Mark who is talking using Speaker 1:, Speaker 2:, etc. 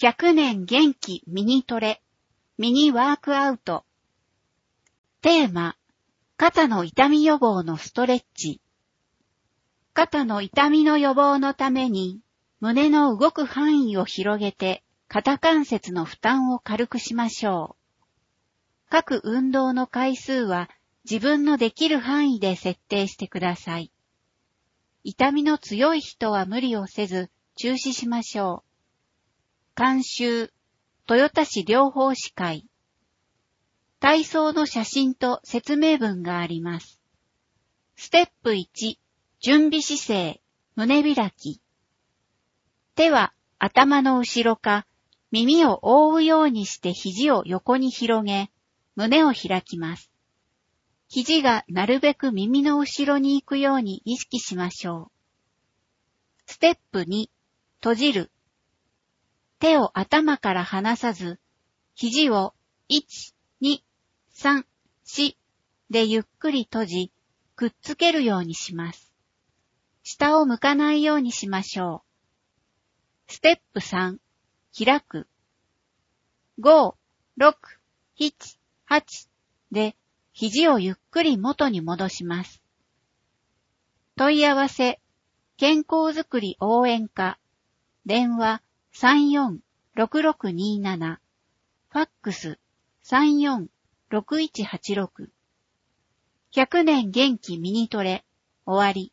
Speaker 1: 100年元気ミニトレ、ミニワークアウト。テーマ、肩の痛み予防のストレッチ。肩の痛みの予防のために、胸の動く範囲を広げて、肩関節の負担を軽くしましょう。各運動の回数は自分のできる範囲で設定してください。痛みの強い人は無理をせず中止しましょう。監修、豊田市療法士会。体操の写真と説明文があります。ステップ1、準備姿勢、胸開き。手は頭の後ろか耳を覆うようにして肘を横に広げ、胸を開きます。肘がなるべく耳の後ろに行くように意識しましょう。ステップ2、閉じる。手を頭から離さず、肘を1、2、3、4でゆっくり閉じ、くっつけるようにします。下を向かないようにしましょう。ステップ3、開く。5、6、7、8で肘をゆっくり元に戻します。問い合わせ、健康づくり応援課、電話34-6627、ファックス34-6186。100年元気ミニトレ、終わり。